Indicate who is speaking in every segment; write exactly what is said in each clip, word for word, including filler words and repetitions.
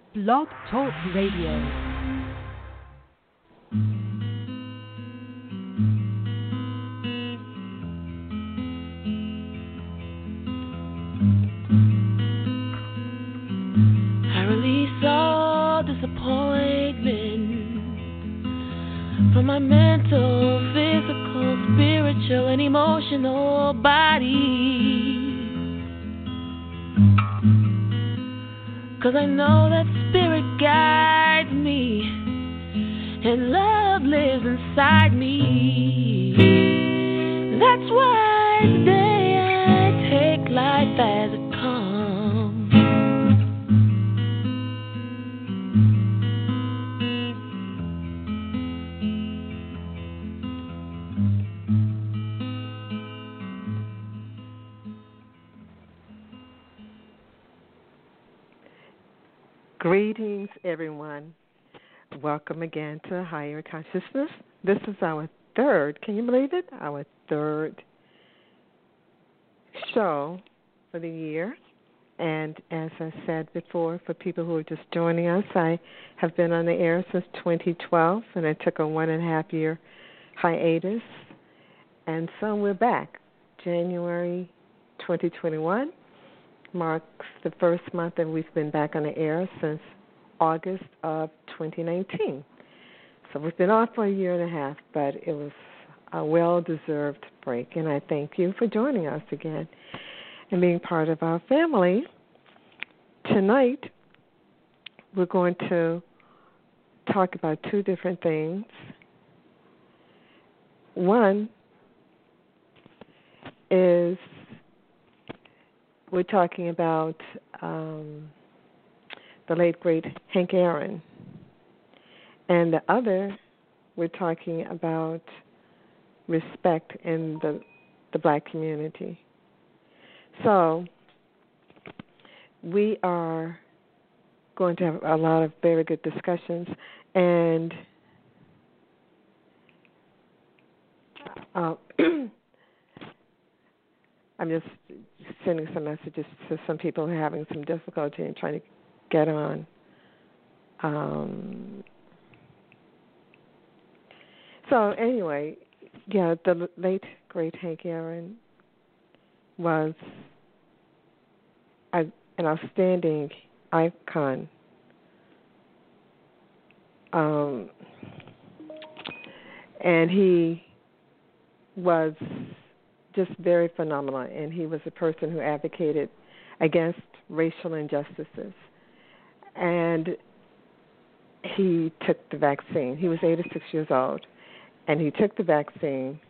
Speaker 1: Blog Talk Radio.
Speaker 2: From my mental, physical, spiritual, and emotional body. 'Cause I know that spirit guides me, and love lives inside me. That's why today I take life as it comes.
Speaker 3: Greetings, everyone. Welcome again to Higher Consciousness. This is our third, can you believe it? Our third show for the year. And as I said before, for people who are just joining us, I have been on the air since twenty twelve, and I took a one and a half year hiatus. And so we're back. January twenty twenty-one. Marks the first month that we've been back on the air since August of twenty nineteen. So we've been off for a year and a half, but it was a well-deserved break, and I thank you for joining us again and being part of our family. Tonight, we're going to talk about two different things. One is we're talking about um, the late, great Hank Aaron. And the other, we're talking about respect in the, the black community. So we are going to have a lot of very good discussions. And uh, I'm just sending some messages to some people who are having some difficulty in trying to get on. Um, so anyway, yeah, the late, great Hank Aaron was a, an outstanding icon. Um, and he was just very phenomenal, and he was a person who advocated against racial injustices. And he took the vaccine. He was eighty-six years old, and he took the vaccine.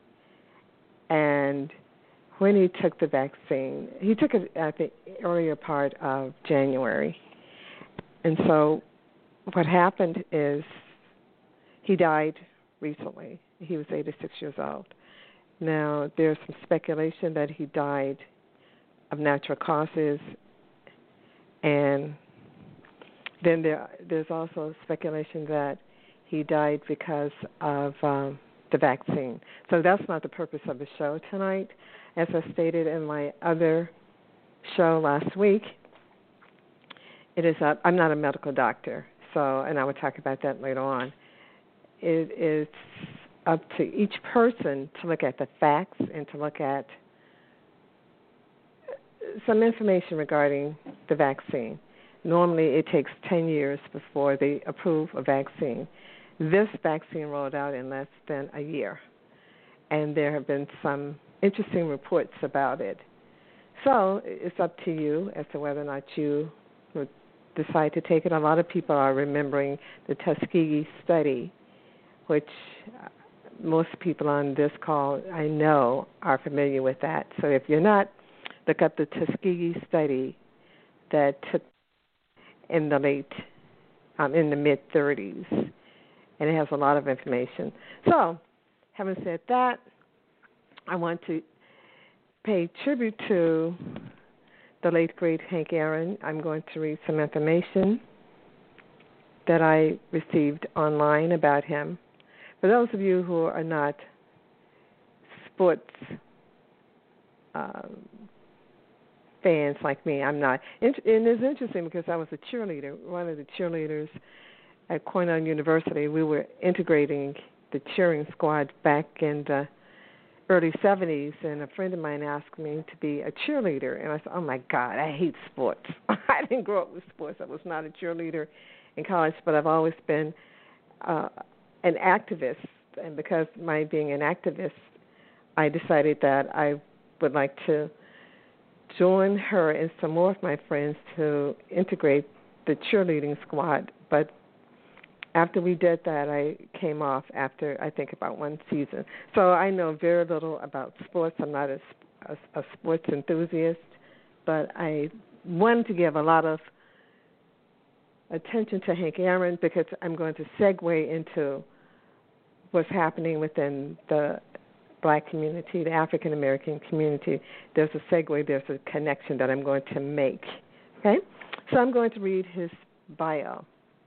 Speaker 3: And when he took the vaccine, he took it at the earlier part of January. And so what happened is he died recently. He was eighty-six years old. Now, there's some speculation that he died of natural causes, and then there, there's also speculation that he died because of um, the vaccine. So that's not the purpose of the show tonight. As I stated in my other show last week, it is a, I'm not a medical doctor, so and I will talk about that later on. It is up to each person to look at the facts and to look at some information regarding the vaccine. Normally it takes ten years before they approve a vaccine. This vaccine rolled out in less than a year, and there have been some interesting reports about it. So it's up to you as to whether or not you would decide to take it. A lot of people are remembering the Tuskegee study, which most people on this call, I know, are familiar with that. So if you're not, look up the Tuskegee study that took in the late, um, in the mid-thirties, and it has a lot of information. So, having said that, I want to pay tribute to the late, great Hank Aaron. I'm going to read some information that I received online about him. For those of you who are not sports um, fans like me. I'm not. And it's interesting because I was a cheerleader, one of the cheerleaders at Cornell University. We were integrating the cheering squad back in the early seventies, and a friend of mine asked me to be a cheerleader. And I said, oh, my God, I hate sports. I didn't grow up with sports. I was not a cheerleader in college, but I've always been uh, an activist. And because of my being an activist, I decided that I would like to join her and some more of my friends to integrate the cheerleading squad. But after we did that, I came off after, I think, about one season. So I know very little about sports. I'm not a, a, a sports enthusiast, but I wanted to give a lot of attention to Hank Aaron because I'm going to segue into what's happening within the Black community, the African American community. There's a segue, there's a connection that I'm going to make. Okay? So I'm going to read his bio.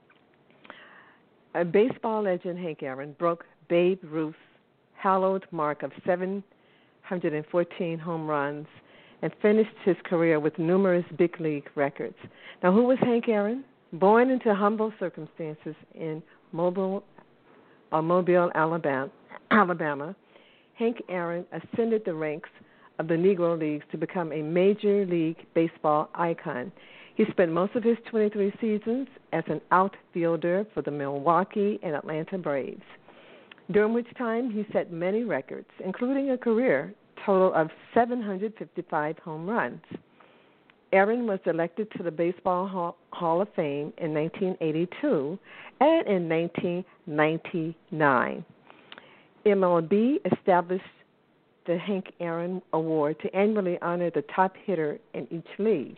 Speaker 3: A baseball legend, Hank Aaron, broke Babe Ruth's hallowed mark of seven hundred fourteen home runs and finished his career with numerous big league records. Now, who was Hank Aaron? Born into humble circumstances in Mobile, uh, Mobile, Alabama, Alabama, Hank Aaron ascended the ranks of the Negro Leagues to become a Major League Baseball icon. He spent most of his twenty-three seasons as an outfielder for the Milwaukee and Atlanta Braves, during which time he set many records, including a career total of seven hundred fifty-five home runs. Aaron was elected to the Baseball Hall of Fame in nineteen eighty-two and in nineteen ninety-nine. M L B established the Hank Aaron Award to annually honor the top hitter in each league.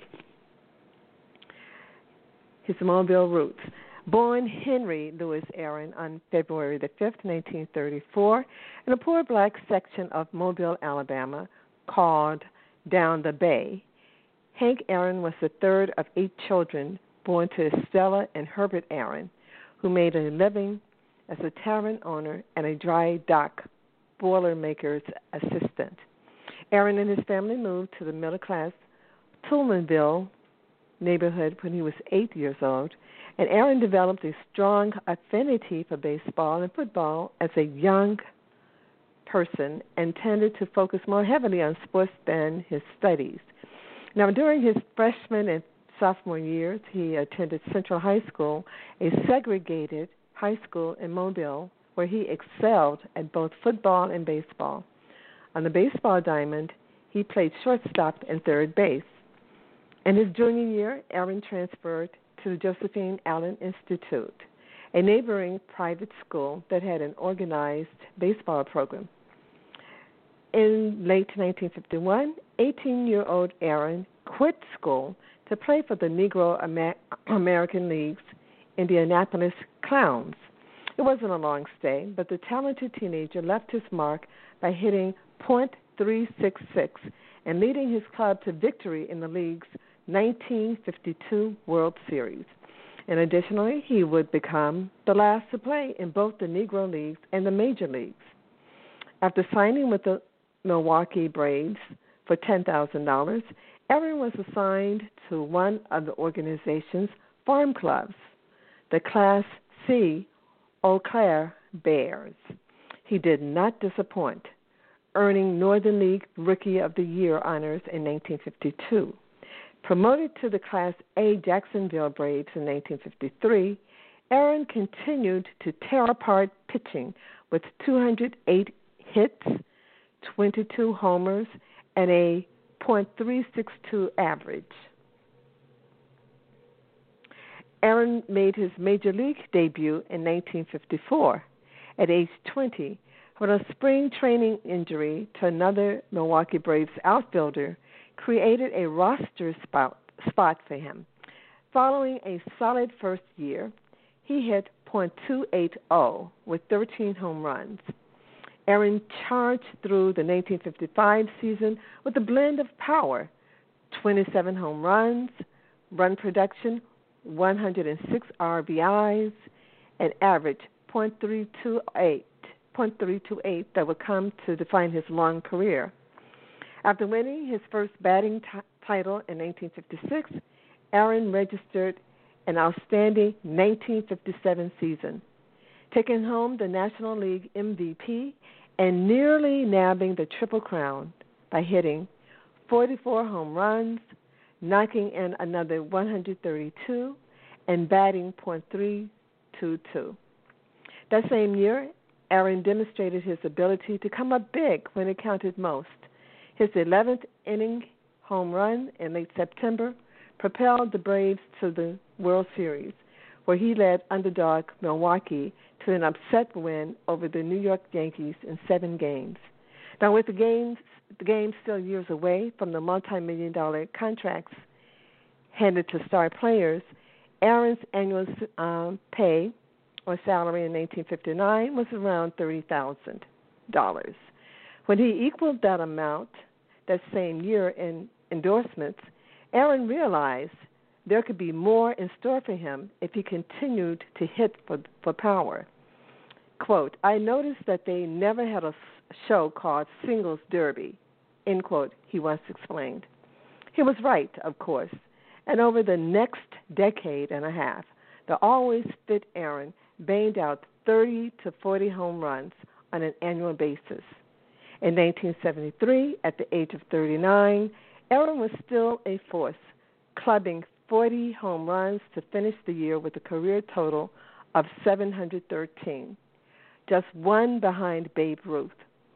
Speaker 3: His Mobile roots. Born Henry Louis Aaron on February the fifth, nineteen thirty-four, in a poor black section of Mobile, Alabama, called Down the Bay, Hank Aaron was the third of eight children born to Stella and Herbert Aaron, who made a living as a tavern owner and a dry dock boilermaker's assistant. Aaron and his family moved to the middle-class Toolenville neighborhood when he was eight years old, and Aaron developed a strong affinity for baseball and football as a young person and tended to focus more heavily on sports than his studies. Now, during his freshman and sophomore years, he attended Central High School, a segregated high school in Mobile, where he excelled at both football and baseball. On the baseball diamond, he played shortstop and third base. In his junior year, Aaron transferred to the Josephine Allen Institute, a neighboring private school that had an organized baseball program. In late nineteen fifty-one, eighteen-year-old Aaron quit school to play for the Negro Amer- American League's Indianapolis Clowns. It wasn't a long stay, but the talented teenager left his mark by hitting point three six six and leading his club to victory in the league's nineteen fifty-two World Series. And additionally, he would become the last to play in both the Negro Leagues and the Major Leagues. After signing with the Milwaukee Braves for ten thousand dollars, Aaron was assigned to one of the organization's farm clubs, the Class C Eau Claire Bears. He did not disappoint, earning Northern League Rookie of the Year honors in nineteen fifty-two. Promoted to the Class A Jacksonville Braves in nineteen fifty-three, Aaron continued to tear apart pitching with two hundred eight hits, twenty-two homers, and a point three six two average. Aaron made his Major League debut in nineteen fifty-four at age twenty when a spring training injury to another Milwaukee Braves outfielder created a roster spot, spot for him. Following a solid first year, he hit point two eight oh with thirteen home runs. Aaron charged through the nineteen fifty-five season with a blend of power, twenty-seven home runs, run production, one hundred six R B Is, and average point three two eight, point three two eight that would come to define his long career. After winning his first batting t- title in nineteen fifty-six, Aaron registered an outstanding nineteen fifty-seven season, taking home the National League M V P and nearly nabbing the Triple Crown by hitting forty-four home runs, knocking in another one hundred thirty-two, and batting point three two two. That same year, Aaron demonstrated his ability to come up big when it counted most. His eleventh inning home run in late September propelled the Braves to the World Series, where he led underdog Milwaukee to an upset win over the New York Yankees in seven games. Now, with the games, the game still years away from the multi-million dollar contracts handed to star players, Aaron's annual um, pay or salary in nineteen fifty-nine was around thirty thousand dollars. When he equaled that amount that same year in endorsements, Aaron realized there could be more in store for him if he continued to hit for, for power. Quote, I noticed that they never had a show called Singles Derby, end quote, he once explained. He was right, of course, and over the next decade and a half, the always fit Aaron banged out thirty to forty home runs on an annual basis. In nineteen seventy-three, at the age of thirty-nine, Aaron was still a force, clubbing forty home runs to finish the year with a career total of seven hundred thirteen, just one behind Babe Ruth.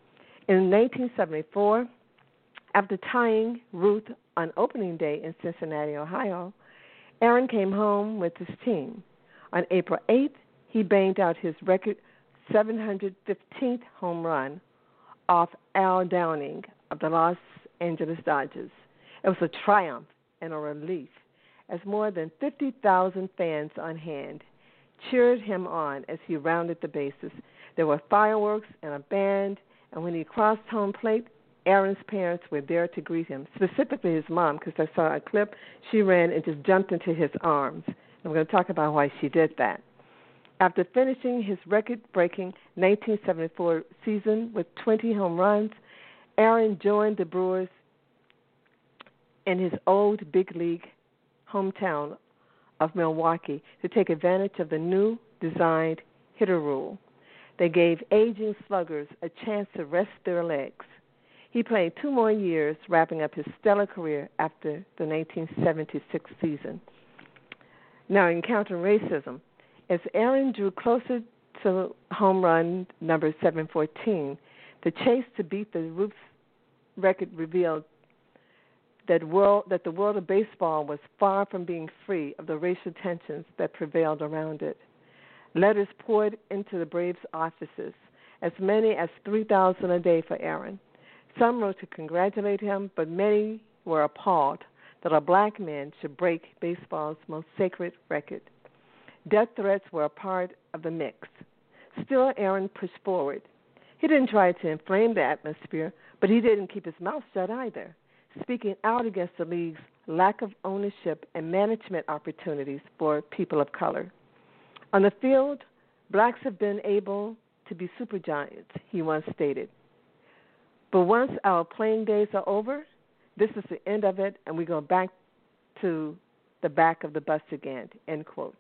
Speaker 3: In nineteen seventy-four, after tying Ruth on opening day in Cincinnati, Ohio, Aaron came home with his team. On April eighth, he banged out his record seven hundred fifteenth home run off Al Downing of the Los Angeles Dodgers. It was a triumph and a relief, as more than fifty thousand fans on hand cheered him on as he rounded the bases. There were fireworks and a band, and when he crossed home plate, Aaron's parents were there to greet him, specifically his mom, because I saw a clip. She ran and just jumped into his arms. And we're going to talk about why she did that. After finishing his record-breaking nineteen seventy-four season with twenty home runs, Aaron joined the Brewers in his old big league hometown of Milwaukee to take advantage of the new designed hitter rule. They gave aging sluggers a chance to rest their legs. He played two more years, wrapping up his stellar career after the nineteen seventy-six season. Now, encountering racism. As Aaron drew closer to home run number seven fourteen, the chase to beat the Ruth's record revealed that world that the world of baseball was far from being free of the racial tensions that prevailed around it. Letters poured into the Braves' offices, as many as three thousand a day for Aaron. Some wrote to congratulate him, but many were appalled that a black man should break baseball's most sacred record. Death threats were a part of the mix. Still, Aaron pushed forward. He didn't try to inflame the atmosphere, but he didn't keep his mouth shut either, speaking out against the league's lack of ownership and management opportunities for people of color. On the field, blacks have been able to be supergiants, he once stated. But once our playing days are over, this is the end of it, and we go back to the back of the bus again, end quote.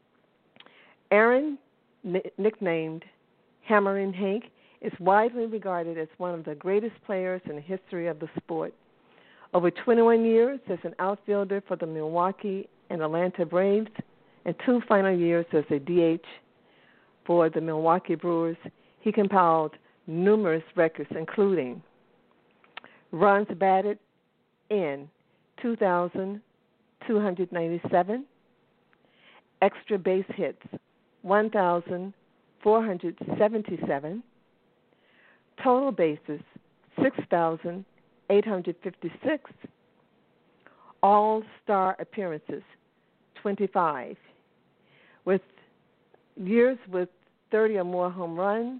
Speaker 3: Aaron, n- nicknamed Hammerin' Hank, is widely regarded as one of the greatest players in the history of the sport. Over twenty-one years as an outfielder for the Milwaukee and Atlanta Braves, and two final years as a D H for the Milwaukee Brewers, he compiled numerous records, including runs batted in two thousand two hundred ninety-seven, extra base hits one thousand four hundred seventy-seven, total bases six thousand eight hundred fifty-six, all-star appearances twenty-five, with years with thirty or more home runs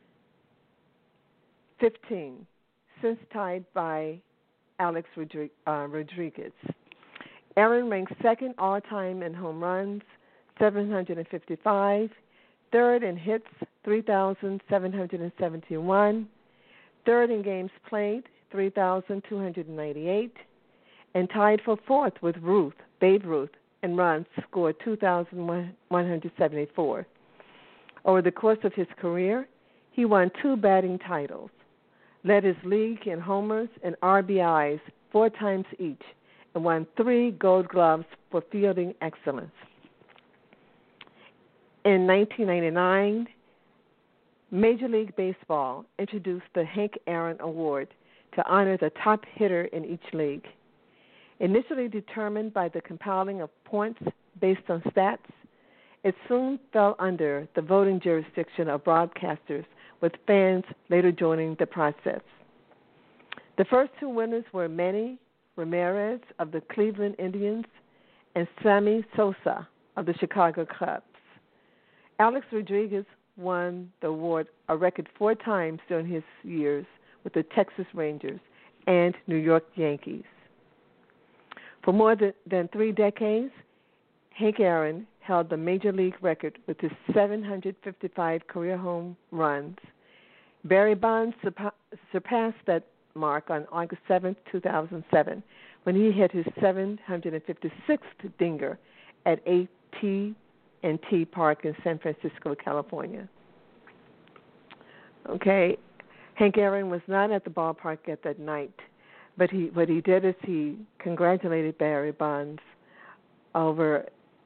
Speaker 3: fifteen, since tied by Alex Rodriguez. Aaron ranks second all-time in home runs, seven hundred fifty-five, third in hits, three thousand seven hundred seventy-one, third in games played, three thousand two hundred ninety-eight, and tied for fourth with Ruth, Babe Ruth, in runs scored two thousand one hundred seventy-four. Over the course of his career, he won two batting titles, led his league in homers and R B Is four times each, and won three Gold Gloves for fielding excellence. In nineteen ninety-nine, Major League Baseball introduced the Hank Aaron Award to honor the top hitter in each league. Initially determined by the compiling of points based on stats, it soon fell under the voting jurisdiction of broadcasters, with fans later joining the process. The first two winners were Manny Ramirez of the Cleveland Indians and Sammy Sosa of the Chicago Cubs. Alex Rodriguez won the award a record four times during his years with the Texas Rangers and New York Yankees. For more than three decades, Hank Aaron held the major league record with his seven hundred fifty-five career home runs. Barry Bonds surpassed that mark on August seventh, two thousand seven, when he hit his seven hundred fifty-sixth dinger at A T and T Park in San Francisco, California. Okay, Hank Aaron was not at the ballpark at that night, but he what he did is he congratulated Barry Bonds over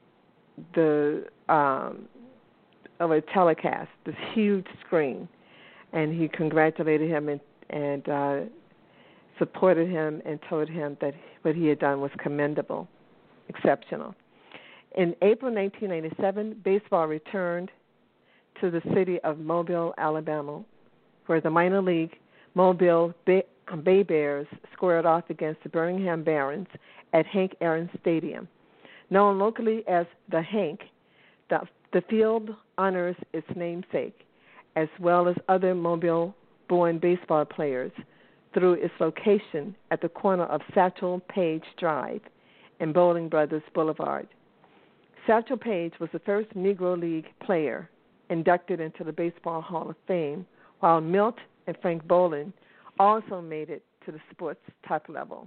Speaker 3: the um, over a telecast, this huge screen, and he congratulated him and and uh, supported him and told him that what he had done was commendable, exceptional. In April nineteen ninety-seven, baseball returned to the city of Mobile, Alabama, where the minor league Mobile Bay, Bay Bears squared off against the Birmingham Barons at Hank Aaron Stadium. Known locally as the Hank, the, the field honors its namesake, as well as other Mobile-born baseball players, through its location at the corner of Satchel Paige Drive and Bowling Brothers Boulevard. Satchel Paige was the first Negro League player inducted into the Baseball Hall of Fame, while Milt and Frank Boland also made it to the sport's top level.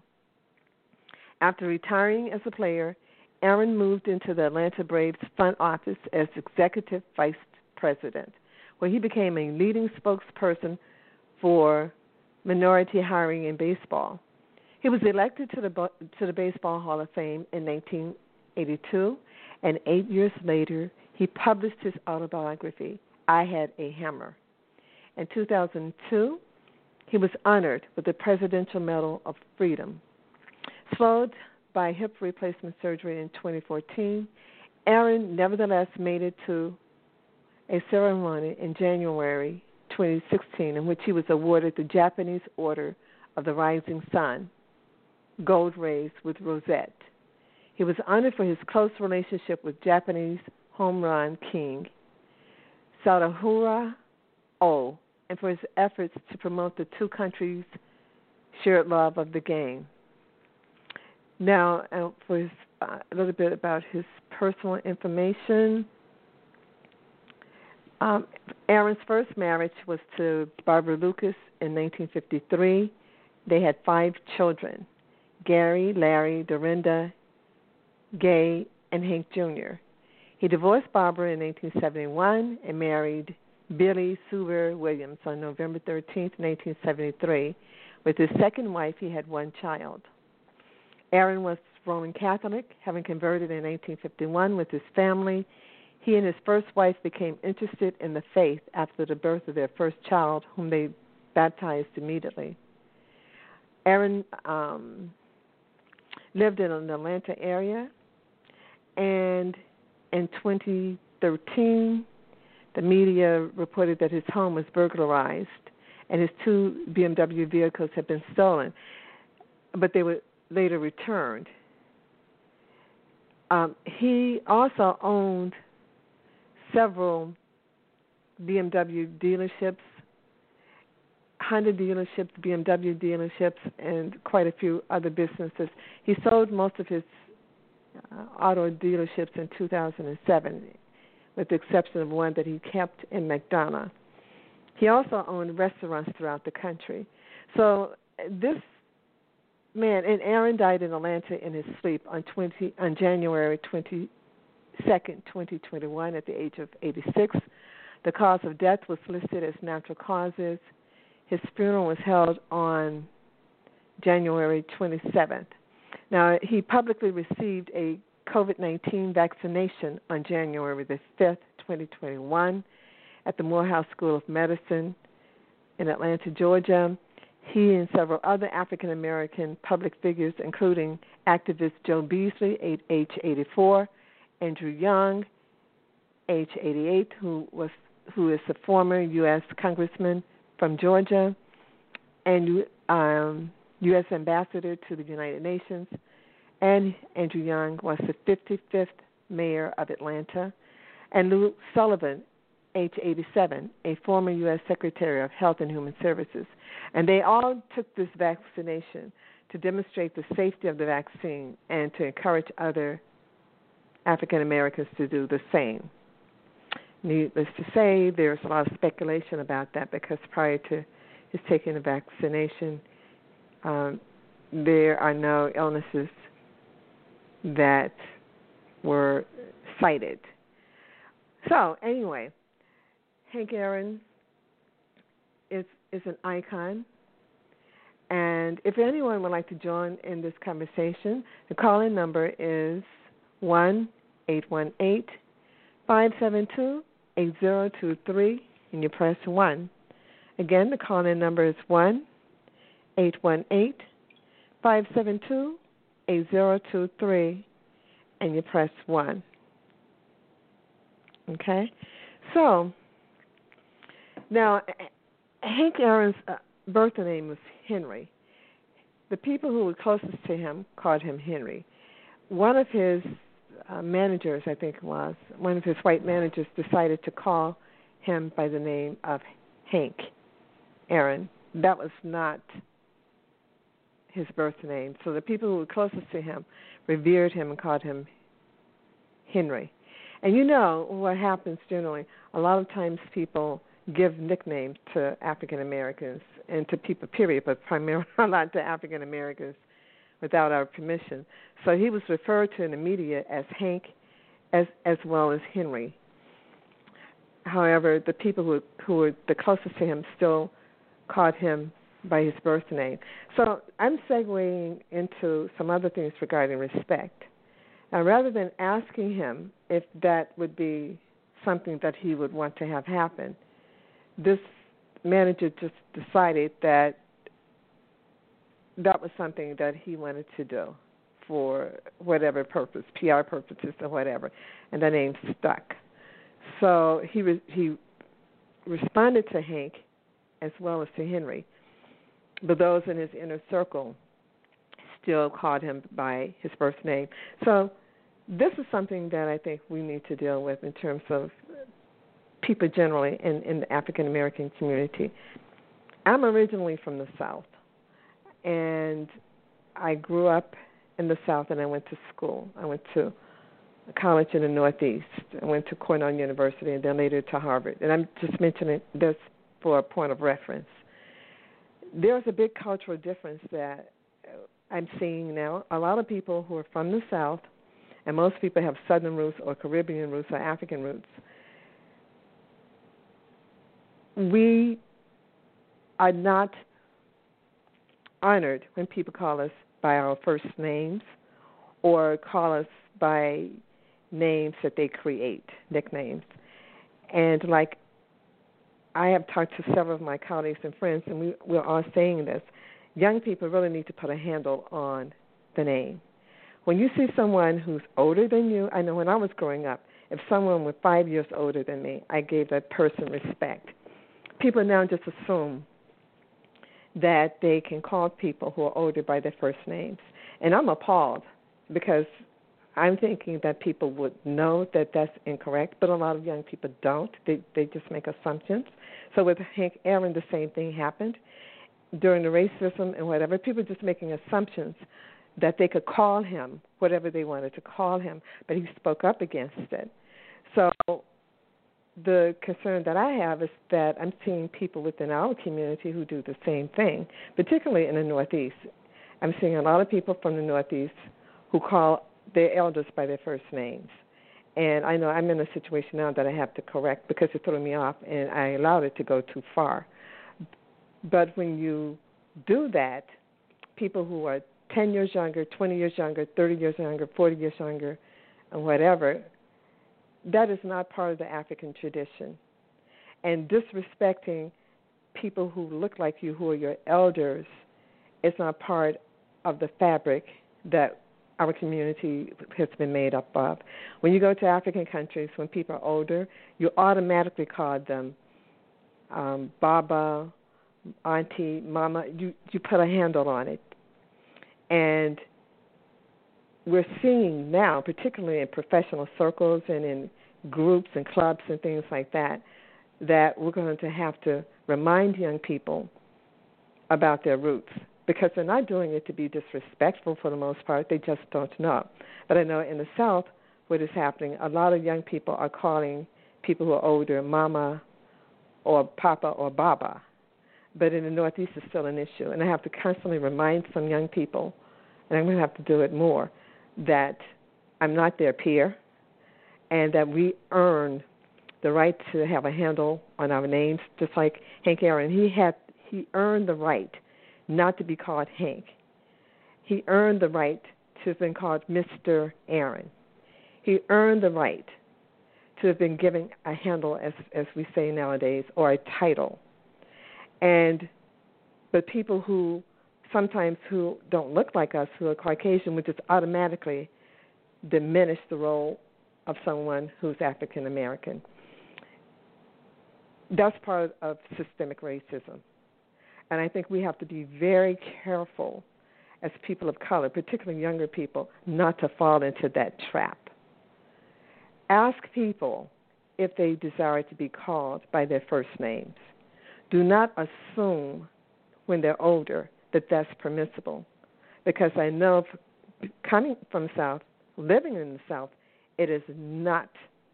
Speaker 3: After retiring as a player, Aaron moved into the Atlanta Braves front office as executive vice president, where he became a leading spokesperson for minority hiring in baseball. He was elected to the to the Baseball Hall of Fame in nineteen eighty-two, and eight years later, he published his autobiography, I Had a Hammer. In two thousand two, he was honored with the Presidential Medal of Freedom. Slowed by hip replacement surgery in twenty fourteen, Aaron nevertheless made it to a ceremony in January twenty sixteen in which he was awarded the Japanese Order of the Rising Sun, gold raised with rosette. He was honored for his close relationship with Japanese home run king Sadaharu Oh, and for his efforts to promote the two countries' shared love of the game. Now, uh, for his, uh, a little bit about his personal information. Um, Aaron's first marriage was to Barbara Lucas in nineteen fifty-three. They had five children, Gary, Larry, Dorinda, Gay, and Hank Junior He divorced Barbara in nineteen seventy-one and married Billy Suber Williams on November thirteenth, nineteen seventy-three. With his second wife, he had one child. Aaron was Roman Catholic, having converted in nineteen fifty-one with his family. He and his first wife became interested in the faith after the birth of their first child, whom they baptized immediately. Aaron um, lived in an Atlanta area, and in twenty thirteen, the media reported that his home was burglarized and his two B M W vehicles had been stolen, but they were later returned. Um, he also owned several B M W dealerships, Honda dealerships, B M W dealerships, and quite a few other businesses. He sold most of his uh, auto dealerships in two thousand seven, with the exception of one that he kept in McDonough. He also owned restaurants throughout the country. So this man, and Aaron died in Atlanta in his sleep on twenty on January twenty second, twenty twenty one, at the age of eighty six. The cause of death was listed as natural causes. His funeral was held on January twenty seventh. Now, he publicly received a COVID nineteen vaccination on January the fifth, twenty twenty one, at the Morehouse School of Medicine in Atlanta, Georgia. He and several other African American public figures, including activist Joe Beasley, age eighty-four, Andrew Young, age eighty-eight, who was who is a former U S congressman from Georgia, and um, U S ambassador to the United Nations. And Andrew Young was the fifty-fifth mayor of Atlanta. And Lou Sullivan, age eighty-seven, a former U S Secretary of Health and Human Services. And they all took this vaccination to demonstrate the safety of the vaccine and to encourage other African Americans to do the same. Needless to say, there's a lot of speculation about that because prior to his taking the vaccination, um, there are no illnesses that were cited. So, anyway, Hank Aaron is is an icon. And if anyone would like to join in this conversation, the call-in number is one eight one eight, five seven two, eight zero two three, and you press one. Again, the call-in number is one eight one eight, five seven two, eight zero two three, and you press one. Okay? So, now, Hank Aaron's uh, birth name was Henry. The people who were closest to him called him Henry. One of his uh, managers, I think it was, one of his white managers decided to call him by the name of Hank Aaron. That was not his birth name. So the people who were closest to him revered him and called him Henry. And you know what happens generally, a lot of times people give nicknames to African Americans and to people, period, but primarily a lot to African Americans without our permission. So he was referred to in the media as Hank as as well as Henry. However, the people who, who were the closest to him still called him by his birth name. So I'm segueing into some other things regarding respect. Now, rather than asking him if that would be something that he would want to have happen, this manager just decided that that was something that he wanted to do for whatever purpose, P R purposes or whatever, and the name stuck. So he re- he responded to Hank as well as to Henry, but those in his inner circle still called him by his birth name. So this is something that I think we need to deal with in terms of people generally in, in the African American community. I'm originally from the South, and I grew up in the South, and I went to school. I went to college in the Northeast. I went to Cornell University and then later to Harvard. And I'm just mentioning this for a point of reference. There's a big cultural difference that I'm seeing now. A lot of people who are from the South, and most people have Southern roots or Caribbean roots or African roots, we are not honored when people call us by our first names or call us by names that they create, nicknames. And like I have talked to several of my colleagues and friends, and we, we're all saying this, young people really need to put a handle on the name. When you see someone who's older than you, I know when I was growing up, if someone was five years older than me, I gave that person respect. People now just assume that they can call people who are older by their first names. And I'm appalled because I'm thinking that people would know that that's incorrect, but a lot of young people don't. They they just make assumptions. So with Hank Aaron, the same thing happened. During the racism and whatever, people were just making assumptions that they could call him whatever they wanted to call him, but he spoke up against it. So the concern that I have is that I'm seeing people within our community who do the same thing, particularly in the Northeast. I'm seeing a lot of people from the Northeast who call their elders by their first names. And I know I'm in a situation now that I have to correct because it threw me off and I allowed it to go too far. But when you do that, people who are ten years younger, twenty years younger, thirty years younger, forty years younger, and whatever, that is not part of the African tradition. And disrespecting people who look like you, who are your elders, is not part of the fabric that our community has been made up of. When you go to African countries, when people are older, you automatically call them um, Baba, Auntie, Mama. You, you put a handle on it. And we're seeing now, particularly in professional circles and in groups and clubs and things like that, that we're going to have to remind young people about their roots, because they're not doing it to be disrespectful for the most part. They just don't know. But I know in the South what is happening, a lot of young people are calling people who are older Mama or Papa or Baba. But in the Northeast it's still an issue. And I have to constantly remind some young people, and I'm going to have to do it more, that I'm not their peer and that we earn the right to have a handle on our names, just like Hank Aaron. He had he earned the right not to be called Hank. He earned the right to have been called Mister Aaron. He earned the right to have been given a handle, as as we say nowadays, or a title. And but people who sometimes who don't look like us, who are Caucasian, would just automatically diminish the role of someone who's African American. That's part of systemic racism. And I think we have to be very careful as people of color, particularly younger people, not to fall into that trap. Ask people if they desire to be called by their first names. Do not assume when they're older that that's permissible, because I know coming from the South, living in the South, it is not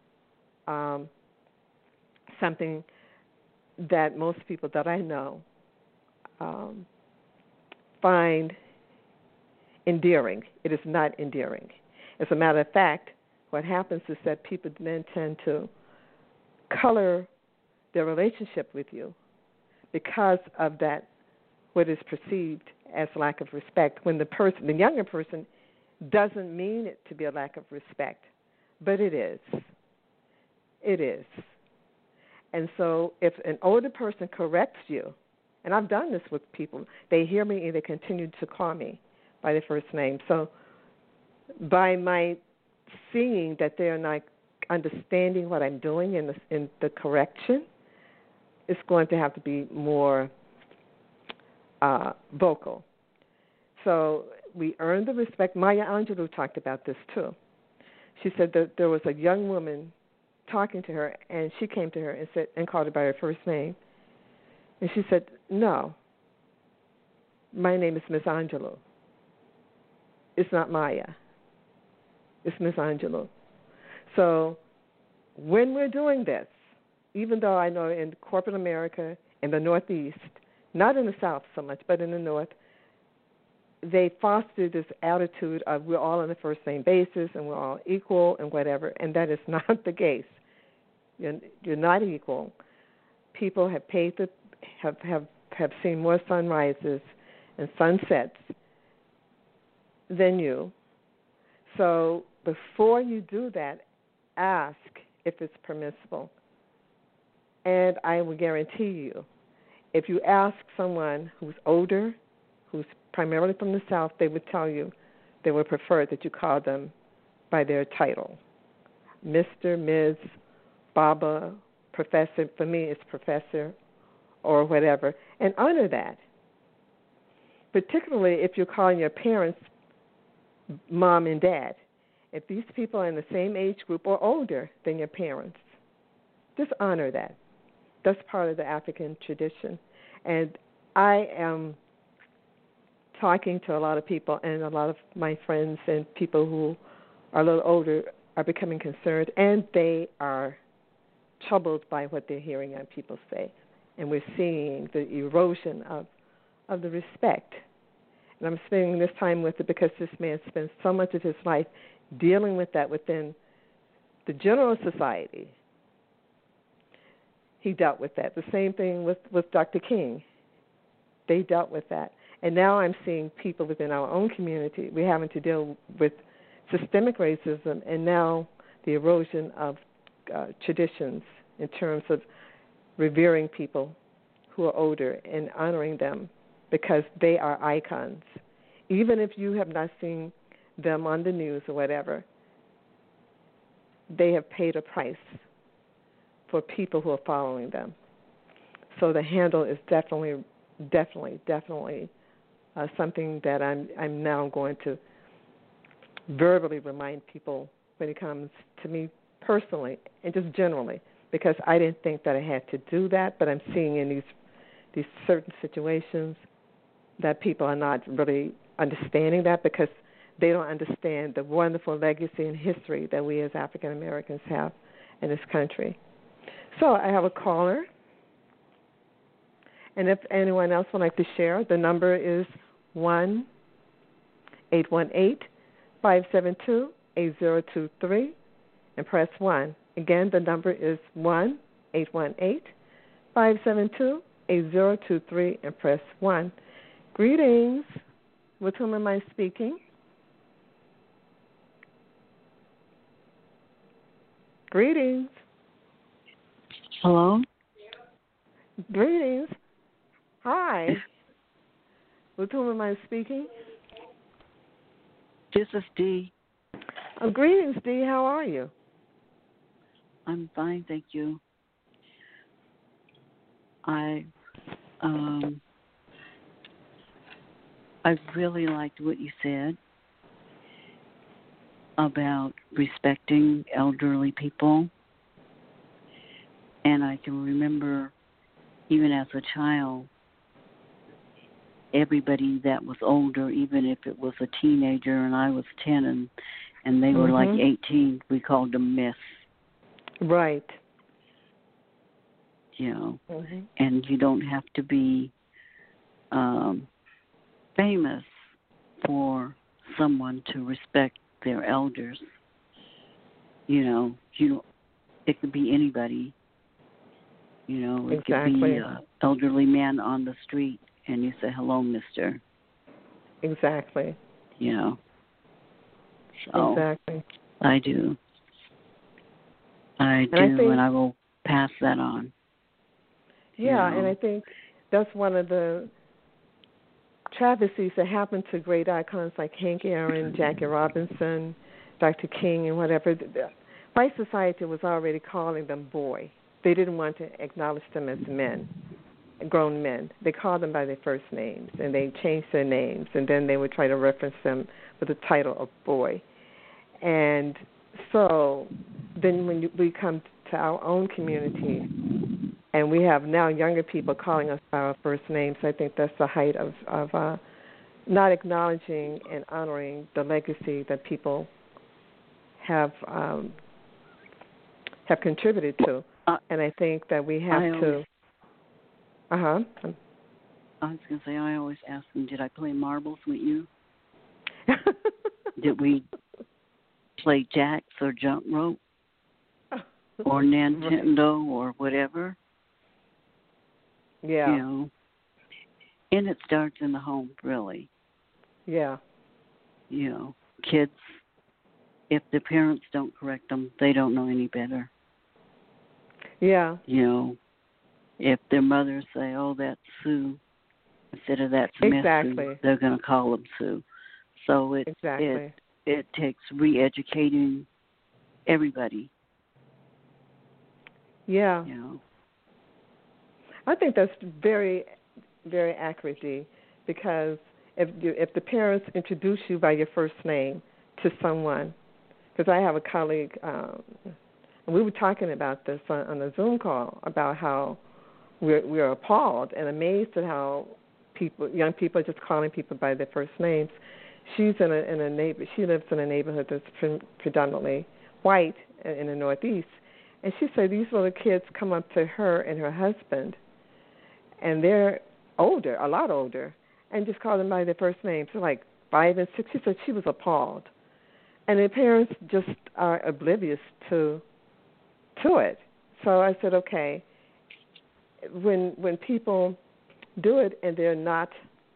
Speaker 3: um, something that most people that I know um, find endearing. It is not endearing. As a matter of fact, what happens is that people then tend to color their relationship with you because of that, what is perceived as lack of respect, when the person, the younger person, doesn't mean it to be a lack of respect, but it is. It is. And so if an older person corrects you, and I've done this with people, they hear me and they continue to call me by their first name. So by my seeing that they are not understanding what I'm doing in the, in the correction, it's going to have to be more uh, vocal. So we earn the respect. Maya Angelou talked about this too. She said that there was a young woman talking to her, and she came to her and said and called her by her first name. And she said, "No, my name is Miss Angelou. It's not Maya. It's Miss Angelou." So when we're doing this, even though I know in corporate America, in the Northeast, not in the South so much, but in the North, they foster this attitude of we're all on the first name basis and we're all equal and whatever, and that is not the case. You're, you're not equal. People have paid the, have, have have seen more sunrises and sunsets than you. So before you do that, ask if it's permissible. And I will guarantee you, if you ask someone who's older, who's primarily from the South, they would tell you they would prefer that you call them by their title. Mister, Miz, Baba, Professor. For me, it's Professor or whatever. And honor that, particularly if you're calling your parents Mom and Dad. If these people are in the same age group or older than your parents, just honor that. That's part of the African tradition. And I am talking to a lot of people, and a lot of my friends and people who are a little older are becoming concerned, and they are troubled by what they're hearing young people say. And we're seeing the erosion of, of the respect. And I'm spending this time with it because this man spends so much of his life dealing with that within the general society. He dealt with that. The same thing with, with Doctor King. They dealt with that. And now I'm seeing people within our own community. We're having to deal with systemic racism and now the erosion of uh, traditions in terms of revering people who are older and honoring them because they are icons. Even if you have not seen them on the news or whatever, they have paid a price for people who are following them. So the handle is definitely, definitely, definitely uh, something that I'm I'm now going to verbally remind people when it comes to me personally and just generally, because I didn't think that I had to do that, but I'm seeing in these these certain situations that people are not really understanding that because they don't understand the wonderful legacy and history that we as African Americans have in this country. So I have a caller, and if anyone else would like to share, the number is one eight one eight, five seven two, eight zero two three, and press one. Again, the number is one eight one eight, five seven two, eight zero two three, and press one. Greetings. With whom am I speaking? Greetings.
Speaker 4: Hello?
Speaker 3: Greetings. Hi. With whom am I speaking?
Speaker 4: This is Dee.
Speaker 3: Oh, greetings, Dee. How are you?
Speaker 4: I'm fine, thank you. I um I really liked what you said about respecting elderly people. And I can remember, even as a child, everybody that was older, even if it was a teenager and I was ten and, and they were
Speaker 3: mm-hmm.
Speaker 4: like eighteen, we called them Miss.
Speaker 3: Right.
Speaker 4: You know,
Speaker 3: mm-hmm.
Speaker 4: and you don't have to be um, famous for someone to respect their elders. You know, you it could be anybody. You know, it
Speaker 3: exactly.
Speaker 4: could be an elderly man on the street, and you say, hello, mister.
Speaker 3: Exactly.
Speaker 4: You know. So
Speaker 3: exactly.
Speaker 4: I do. I
Speaker 3: and
Speaker 4: do,
Speaker 3: I think,
Speaker 4: and I will pass that on.
Speaker 3: Yeah,
Speaker 4: you know?
Speaker 3: and I think that's one of the travesties that happened to great icons like Hank Aaron, Jackie Robinson, Doctor King, and whatever. White society was already calling them boy. They didn't want to acknowledge them as men, grown men. They called them by their first names, and they changed their names, and then they would try to reference them with the title of boy. And so then when you, we come to our own community, and we have now younger people calling us by our first names, I think that's the height of, of uh, not acknowledging and honoring the legacy that people have um, have contributed to.
Speaker 4: Uh,
Speaker 3: and I think that we have
Speaker 4: I
Speaker 3: to.
Speaker 4: Always,
Speaker 3: uh-huh.
Speaker 4: I was going to say, I always ask them, did I play marbles with you? Did we play jacks or jump rope or Nintendo or whatever?
Speaker 3: Yeah.
Speaker 4: You know, and it starts in the home, really.
Speaker 3: Yeah.
Speaker 4: You know, kids, if the parents don't correct them, they don't know any better.
Speaker 3: Yeah.
Speaker 4: You know, if their mothers say, oh, that's Sue, instead of that's Miss
Speaker 3: exactly.
Speaker 4: Sue, they're going to call them Sue. So it,
Speaker 3: exactly.
Speaker 4: it, it takes re-educating everybody.
Speaker 3: Yeah.
Speaker 4: You know.
Speaker 3: I think that's very, very accurate, Dee, because if you, if the parents introduce you by your first name to someone, because I have a colleague, um, and we were talking about this on, on a Zoom call about how we're, we're appalled and amazed at how people, young people, are just calling people by their first names. She's in a in a neighbor. She lives in a neighborhood that's pre- predominantly white in, in the Northeast, and she said these little kids come up to her and her husband, and they're older, a lot older, and just call them by their first name. So like five and six. She said she was appalled, and their parents just are oblivious to to it. So I said, okay, when when people do it and they're not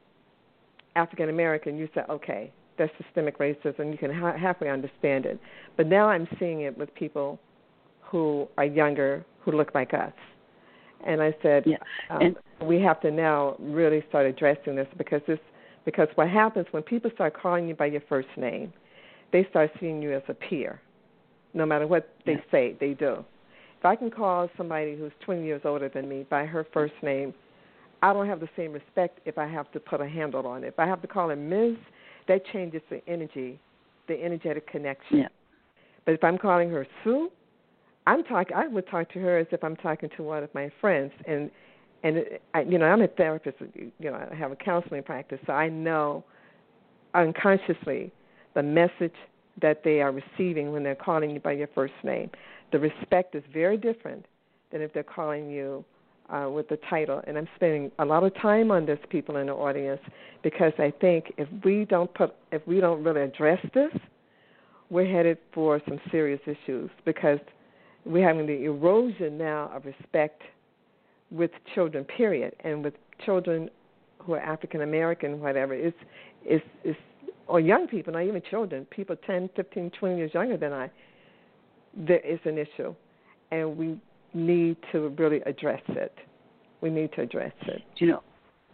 Speaker 3: African American, you say, okay, that's systemic racism. You can ha- halfway understand it. But now I'm seeing it with people who are younger, who look like us. And I said,
Speaker 4: yeah.
Speaker 3: um, we have to now really start addressing this because this because what happens when people start calling you by your first name, they start seeing you as a peer. No matter what they
Speaker 4: yeah.
Speaker 3: say, they do. If I can call somebody who's twenty years older than me by her first name, I don't have the same respect if I have to put a handle on it. If I have to call her Miz, that changes the energy, the energetic connection.
Speaker 4: Yeah.
Speaker 3: But if I'm calling her Sue, I'm talking. I would talk to her as if I'm talking to one of my friends, and and it, I, you know, I'm a therapist. You know, I have a counseling practice, so I know unconsciously the message that they are receiving when they're calling you by your first name. The respect is very different than if they're calling you uh, with the title. And I'm spending a lot of time on this, people in the audience, because I think if we don't put, if we don't really address this, we're headed for some serious issues because we're having the erosion now of respect with children, period, and with children who are African American, whatever. It's, it's, it's, or young people, not even children, people ten, fifteen, twenty years younger than I. There is an issue, and we need to really address it. We need to address it.
Speaker 4: You know,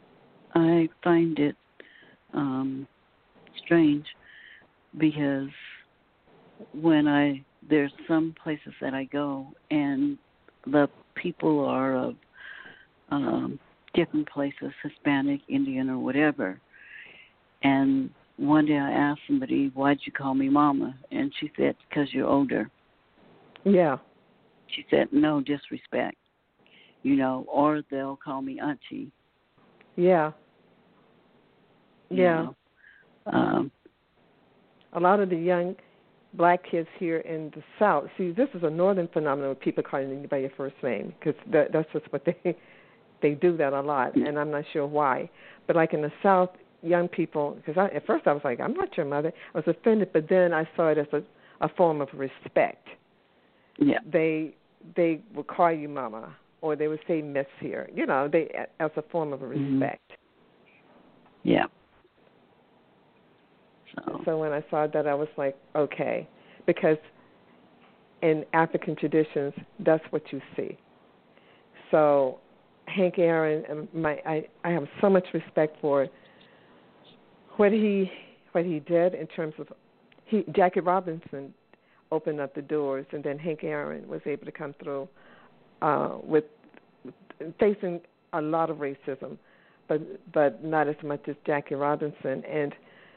Speaker 4: I find it um, strange because when I there's some places that I go and the people are of um, different places, Hispanic, Indian, or whatever, and one day I asked somebody, why'd you call me mama? And she said, because you're older.
Speaker 3: Yeah.
Speaker 4: She said, no disrespect, you know, or they'll call me auntie.
Speaker 3: Yeah. Yeah.
Speaker 4: You know? um,
Speaker 3: a lot of the young black kids here in the South, see, this is a northern phenomenon with people calling you by your first name because that, that's just what they, they do that a lot, and I'm not sure why. But like in the South, young people, because at first I was like, I'm not your mother. I was offended, but then I saw it as a, a form of respect.
Speaker 4: Yeah.
Speaker 3: They they would call you mama, or they would say miss here, you know, they as a form of respect.
Speaker 4: Mm-hmm. Yeah. So.
Speaker 3: so when I saw that, I was like, okay, because in African traditions, that's what you see. So Hank Aaron, my I, I have so much respect for what he what he did in terms of he Jackie Robinson opened up the doors, and then Hank Aaron was able to come through uh, with facing a lot of racism, but but not as much as Jackie Robinson. And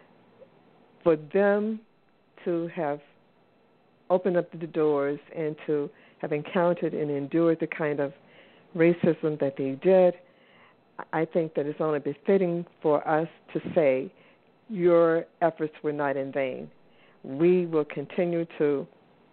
Speaker 3: for them to have opened up the doors and to have encountered and endured the kind of racism that they did, I think that it's only befitting for us to say your efforts were not in vain. We will continue to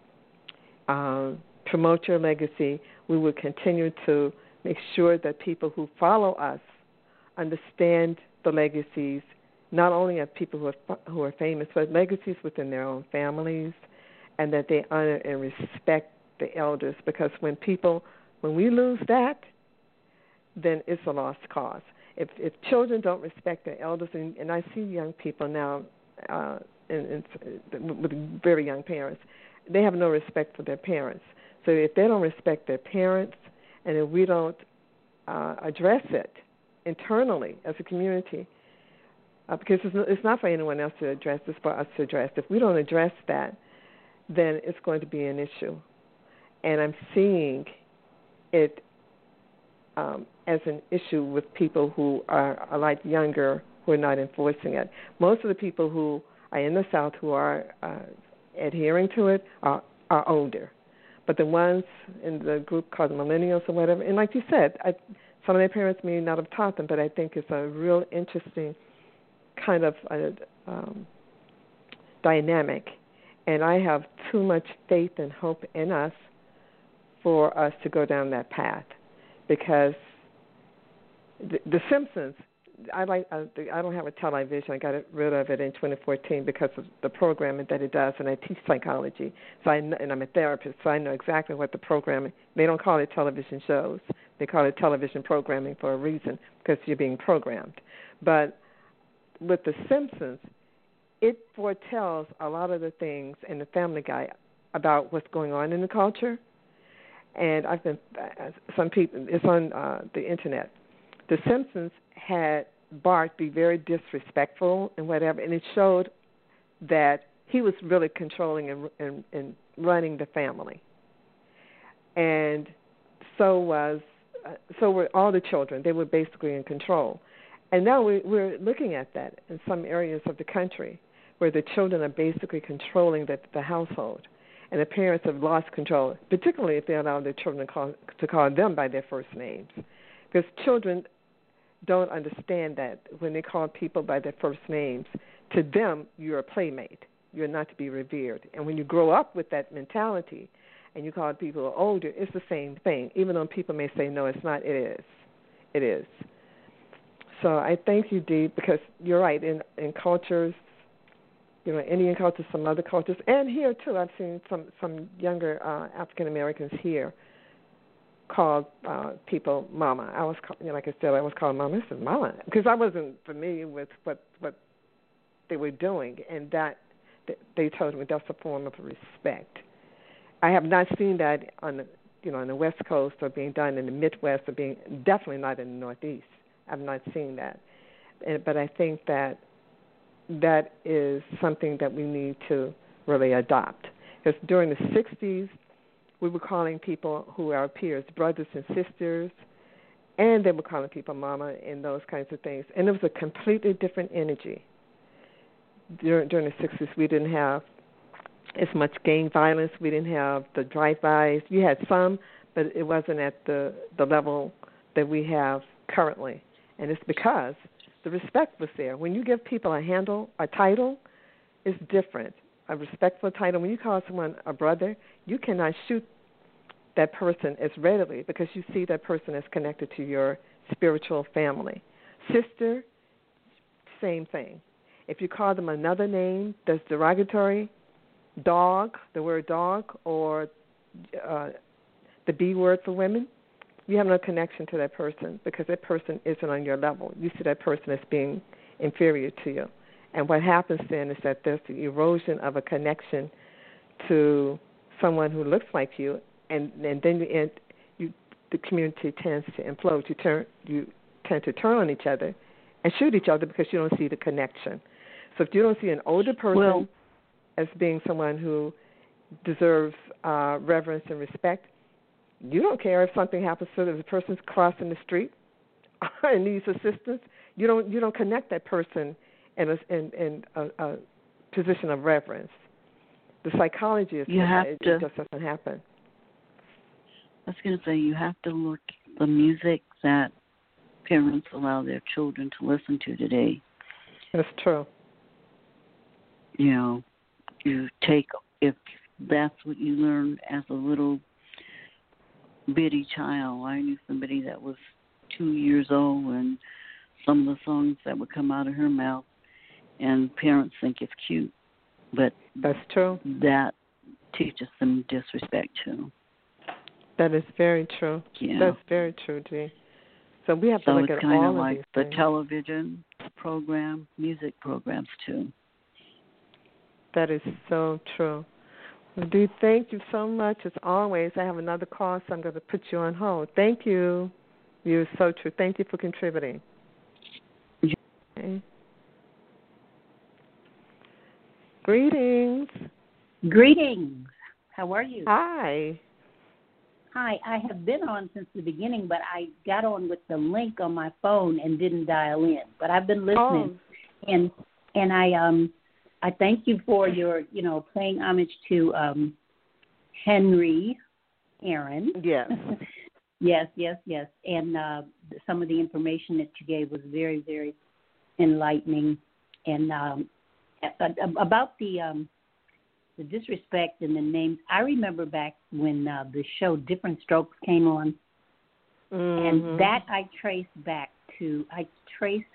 Speaker 3: uh, promote your legacy. We will continue to make sure that people who follow us understand the legacies, not only of people who are, who are famous, but legacies within their own families, and that they honor and respect the elders. Because when people, when we lose that, then it's a lost cause. If if children don't respect their elders, and, and I see young people now, uh, and, and with very young parents, they have no respect for their parents. So if they don't respect their parents, and if we don't uh, address it internally as a community, uh, because it's, it's not for anyone else to address, it's for us to address. If we don't address that, then it's going to be an issue. And I'm seeing it um, as an issue with people who are, are like younger, who are not enforcing it. Most of the people who are in the South who are uh, adhering to it are, are older. But the ones in the group called millennials or whatever, and like you said, I, some of their parents may not have taught them, but I think it's a real interesting kind of uh, um, dynamic. And I have too much faith and hope in us for us to go down that path, because the, the Simpsons I like. Uh, the, I don't have a television. I got rid of it in twenty fourteen because of the programming that it does, and I teach psychology. So I know, and I'm a therapist, so I know exactly what the programming. They don't call it television shows. They call it television programming for a reason, because you're being programmed. But with The Simpsons, it foretells a lot of the things in the Family Guy about what's going on in the culture. And I've been some people. It's on uh, the internet. The Simpsons had Bart be very disrespectful and whatever, and it showed that he was really controlling and, and, and running the family. And so was uh, so were all the children. They were basically in control. And now we, we're looking at that in some areas of the country where the children are basically controlling the, the household, and the parents have lost control, particularly if they allow their children to call, to call them by their first names, because children don't understand that when they call people by their first names, to them, you're a playmate. You're not to be revered. And when you grow up with that mentality and you call people older, it's the same thing. Even though people may say, no, it's not, it is. It is. So I thank you, Dee, because you're right. In, in cultures, you know, Indian cultures, some other cultures, and here, too, I've seen some, some younger uh, African-Americans here called uh, people mama. I was, call, you know, like I said, I was called mama. I said mama because I wasn't familiar with what what they were doing, and that they told me that's a form of respect. I have not seen that on the, you know, on the West Coast or being done in the Midwest or being definitely not in the Northeast. I've not seen that, and, but I think that that is something that we need to really adopt. Because during the sixties, we were calling people who are our peers brothers and sisters, and they were calling people mama and those kinds of things. And it was a completely different energy. During, during the sixties, we didn't have as much gang violence. We didn't have the drive-bys. You had some, but it wasn't at the, the level that we have currently. And it's because the respect was there. When you give people a handle, a title, it's different. A respectful title. When you call someone a brother, you cannot shoot that person as readily because you see that person as connected to your spiritual family. Sister, same thing. If you call them another name that's derogatory, dog, the word dog, or uh, the B word for women, you have no connection to that person because that person isn't on your level. You see that person as being inferior to you. And what happens then is that there's the erosion of a connection to someone who looks like you, and, and then you, end, you the community tends to implode. You turn you tend to turn on each other and shoot each other because you don't see the connection. So if you don't see an older person well, as being someone who deserves uh, reverence and respect, you don't care if something happens to the person's crossing the street and needs assistance. You don't you don't connect that person in a, in, in a, a position of reverence. The psychology is
Speaker 4: you have
Speaker 3: it,
Speaker 4: to,
Speaker 3: it just doesn't happen.
Speaker 4: I was going to say you have to look at the music that parents allow their children to listen to today.
Speaker 3: That's true.
Speaker 4: You know, you take, if that's what you learned as a little bitty child. I knew somebody that was two years old, and some of the songs that would come out of her mouth, and parents think it's cute, but
Speaker 3: that's true.
Speaker 4: That teaches them disrespect too.
Speaker 3: That is very true.
Speaker 4: Yeah.
Speaker 3: That's very true, Dee. So we have
Speaker 4: so
Speaker 3: to look
Speaker 4: it's
Speaker 3: at all
Speaker 4: kind
Speaker 3: of
Speaker 4: of like
Speaker 3: these
Speaker 4: the
Speaker 3: things.
Speaker 4: television program, music programs too.
Speaker 3: That is so true. Well, Dee, thank you so much. As always, I have another call, so I'm going to put you on hold. Thank you. You're so true. Thank you for contributing. Okay. Greetings.
Speaker 5: Greetings. How are you?
Speaker 3: Hi.
Speaker 5: Hi. I have been on since the beginning, but I got on with the link on my phone and didn't dial in. But I've been listening, oh. and and I um I thank you for your you know paying homage to um Henry Aaron.
Speaker 3: Yes.
Speaker 5: yes, yes, yes. And uh, some of the information that you gave was very, very enlightening. And um, about the um, the disrespect and the names, I remember back when uh, the show Different Strokes came on,
Speaker 3: mm-hmm.
Speaker 5: and that I trace back to I trace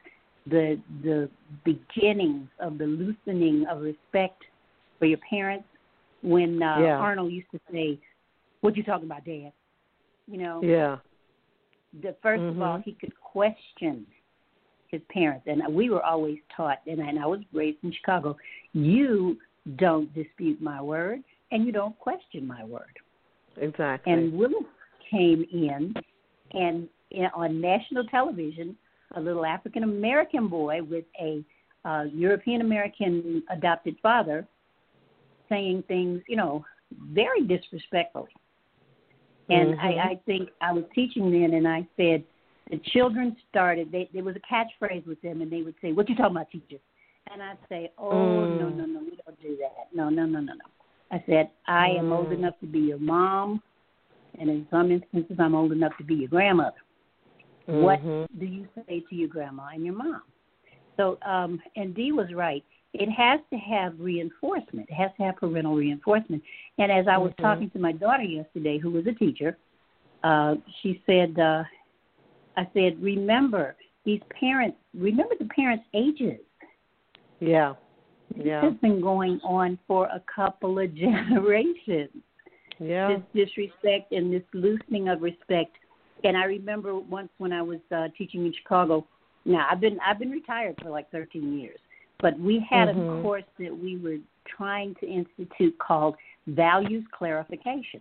Speaker 5: the the beginnings of the loosening of respect for your parents. When uh,
Speaker 3: yeah.
Speaker 5: Arnold used to say, "What you talking about, Dad?" You know.
Speaker 3: Yeah.
Speaker 5: The first
Speaker 3: mm-hmm.
Speaker 5: of all, he could question his parents, and we were always taught. And, and I was raised in Chicago. You don't dispute my word, and you don't question my word.
Speaker 3: Exactly.
Speaker 5: And Willis came in, and in, on national television, a little African American boy with a uh, European American adopted father saying things, you know, very disrespectfully. And
Speaker 3: mm-hmm.
Speaker 5: I, I think I was teaching then, and I said the children started. They, there was a catchphrase with them, and they would say, "What you talking about, teacher?" And I'd say, "Oh,
Speaker 3: mm.
Speaker 5: no, no, no, we don't do that. No, no, no, no, no." I said, "I am
Speaker 3: mm.
Speaker 5: old enough to be your mom, and in some instances, I'm old enough to be your grandmother.
Speaker 3: Mm-hmm.
Speaker 5: What do you say to your grandma and your mom?" So, um, and Dee was right. It has to have reinforcement. It has to have parental reinforcement. And as I was
Speaker 3: mm-hmm.
Speaker 5: talking to my daughter yesterday, who was a teacher, uh, she said, uh, I said, remember these parents, remember the parents' ages.
Speaker 3: Yeah. Yeah.
Speaker 5: This has been going on for a couple of generations.
Speaker 3: Yeah.
Speaker 5: This disrespect and this loosening of respect. And I remember once when I was uh, teaching in Chicago. Now I've been I've been retired for like thirteen years, but we had
Speaker 3: mm-hmm.
Speaker 5: a course that we were trying to institute called Values Clarification.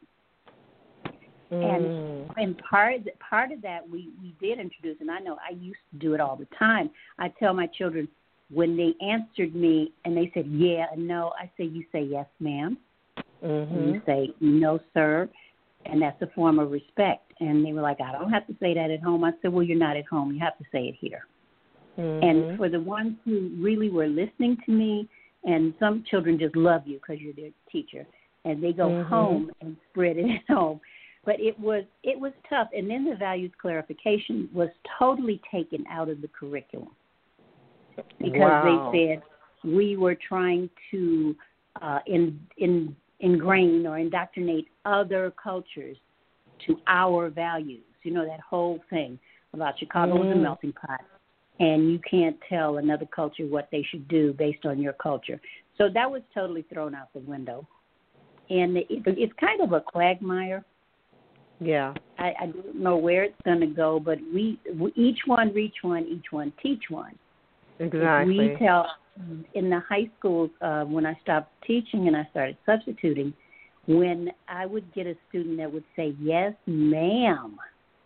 Speaker 3: Mm.
Speaker 5: And and part part of that we, we did introduce, and I know I used to do it all the time. I tell my children when they answered me and they said yeah and no, I say you say yes, ma'am.
Speaker 3: Mm-hmm.
Speaker 5: And you say no, sir, and that's a form of respect. And they were like, I don't have to say that at home. I said, well, you're not at home. You have to say it here.
Speaker 3: Mm-hmm.
Speaker 5: And for the ones who really were listening to me, and some children just love you because you're their teacher, and they go
Speaker 3: mm-hmm.
Speaker 5: home and spread it at home. But it was it was tough. And then the values clarification was totally taken out of the curriculum because
Speaker 3: wow.
Speaker 5: they said we were trying to uh, in, in, ingrain or indoctrinate other cultures to our values. You know, that whole thing about Chicago
Speaker 3: mm.
Speaker 5: was a melting pot, and you can't tell another culture what they should do based on your culture. So that was totally thrown out the window. And it, it's kind of a quagmire.
Speaker 3: Yeah.
Speaker 5: I, I don't know where it's going to go, but we, we each one reach one, each one teach one.
Speaker 3: Exactly.
Speaker 5: We tell in the high schools uh, when I stopped teaching and I started substituting, when I would get a student that would say, yes, ma'am,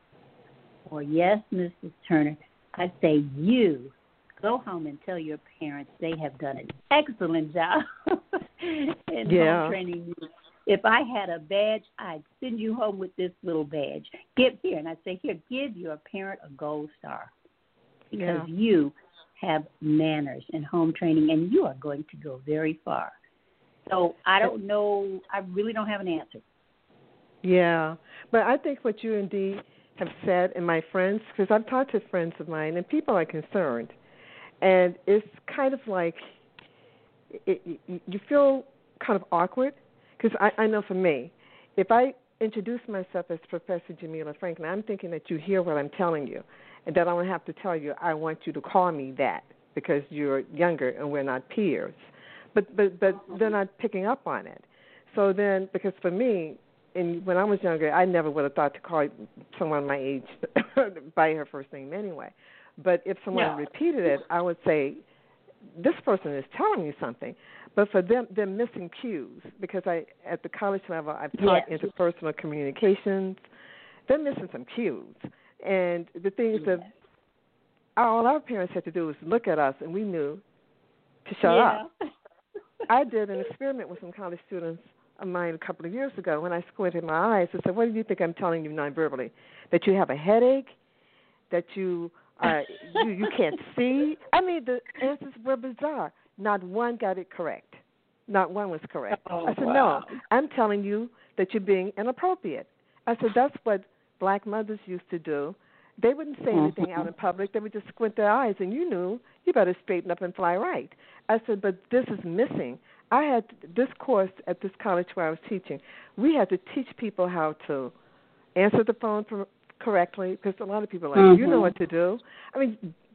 Speaker 5: or yes, Missus Turner, I'd say, you go home and tell your parents they have done an excellent job in
Speaker 3: yeah.
Speaker 5: home training you. If I had a badge, I'd send you home with this little badge. Give here, and I'd say, here, give your parent a gold star because
Speaker 3: yeah.
Speaker 5: you have manners in home training, and you are going to go very far. So I don't know. I really don't have an answer.
Speaker 3: Yeah, but I think what you and Dee have said, and my friends, because I've talked to friends of mine, and people are concerned, and it's kind of like it, it, you feel kind of awkward, because I, I know for me, if I introduce myself as Professor Jamila Franklin, I'm thinking that you hear what I'm telling you, and that I don't have to tell you, I want you to call me that, because you're younger and we're not peers. But but but they're not picking up on it. So then, because for me, in, when I was younger, I never would have thought to call someone my age by her first name anyway. But if someone
Speaker 5: no.
Speaker 3: repeated it, I would say, this person is telling me something. But for them, they're missing cues, because I at the college level, I've taught
Speaker 5: yes.
Speaker 3: interpersonal communications. They're missing some cues. And the thing is that all our parents had to do was look at us, and we knew to shut
Speaker 5: yeah.
Speaker 3: up. I did an experiment with some college students of mine a couple of years ago when I squinted my eyes and said, what do you think I'm telling you nonverbally? That you have a headache? That you uh, you, you can't see? I mean, the answers were bizarre. Not one got it correct. Not one was correct.
Speaker 5: Oh,
Speaker 3: I said,
Speaker 5: wow.
Speaker 3: no, I'm telling you that you're being inappropriate. I said, that's what black mothers used to do. They wouldn't say anything
Speaker 5: mm-hmm.
Speaker 3: out in public. They would just squint their eyes, and you knew you better straighten up and fly right. I said, but this is missing. I had this course at this college where I was teaching. We had to teach people how to answer the phone correctly, because a lot of people are like,
Speaker 5: mm-hmm.
Speaker 3: you know what to do. I mean,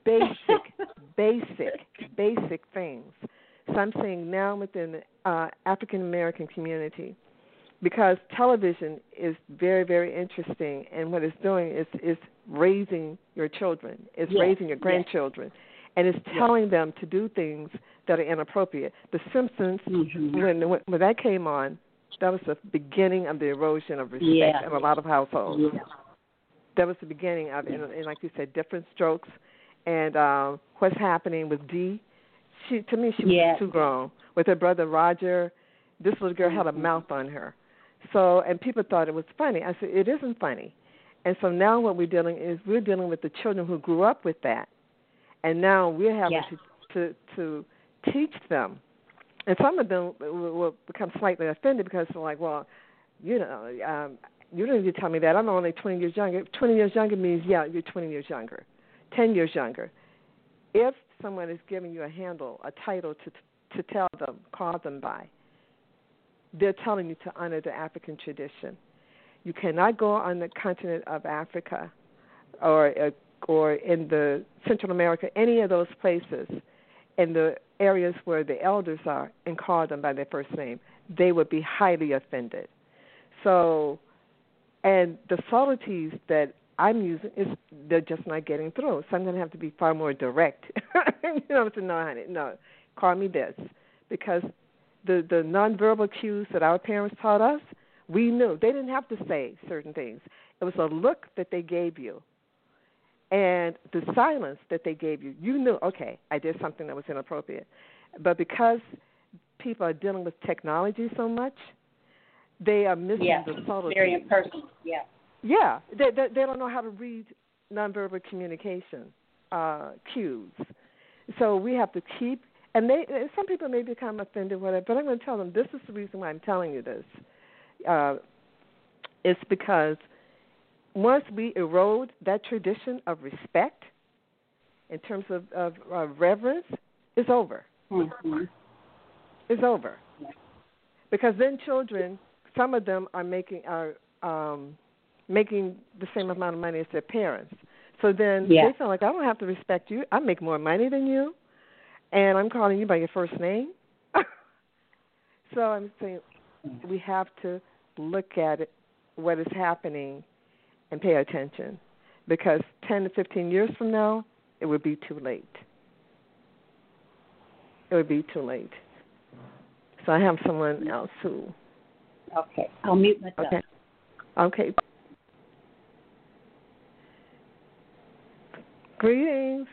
Speaker 3: basic, basic, basic things. So I'm saying now within the uh, African American community, because television is very, very interesting, and what it's doing is is raising your children, it's
Speaker 5: yes.
Speaker 3: raising your grandchildren, yes. and it's telling yes. them to do things that are inappropriate. The Simpsons, mm-hmm. when, when when that came on, that was the beginning of the erosion of respect yeah. in a lot of households. Yeah. That was the beginning of, and, and like you said, different strokes, and um, what's happening with Dee. She, to me, she was yeah. too grown. With her brother Roger, this little girl had a mouth on her. So, and people thought it was funny. I said, it isn't funny. And so now what we're dealing is we're dealing with the children who grew up with that, and now we're having yeah. to, to to teach them. And some of them will, will become slightly offended because they're like, well, you know, um, you don't need to tell me that. I'm only twenty years younger. twenty years younger means, yeah, you're twenty years younger, ten years younger. If someone is giving you a handle, a title to to tell them, call them by, they're telling you to honor the African tradition. You cannot go on the continent of Africa or uh, or in the Central America, any of those places, in the areas where the elders are, and call them by their first name. They would be highly offended. So, and the subtleties that I'm using is they're just not getting through. So I'm going to have to be far more direct. you know, to know, honey, no, call me this, because the the nonverbal cues that our parents taught us, we knew. They didn't have to say certain things. It was a look that they gave you, and the silence that they gave you. You knew, okay, I did something that was inappropriate. But because people are dealing with technology so much, they are missing
Speaker 5: yeah,
Speaker 3: the subtlety.
Speaker 5: Very impersonal, yeah.
Speaker 3: Yeah, they, they, they don't know how to read nonverbal communication uh, cues. So we have to keep, and they, some people may become offended with it, but I'm going to tell them this is the reason why I'm telling you this. Uh, it's because once we erode that tradition of respect in terms of, of uh, reverence, it's over.
Speaker 5: Mm-hmm.
Speaker 3: It's over. Yeah. Because then children, some of them are making are um, making the same amount of money as their parents. So then yeah. they feel like, I don't have to respect you. I make more money than you, and I'm calling you by your first name. So I'm saying we have to look at it, what is happening, and pay attention, because ten to fifteen years from now, it would be too late. It would be too late. So I have someone else who...
Speaker 5: Okay, I'll mute myself.
Speaker 3: Okay. Okay. Greetings.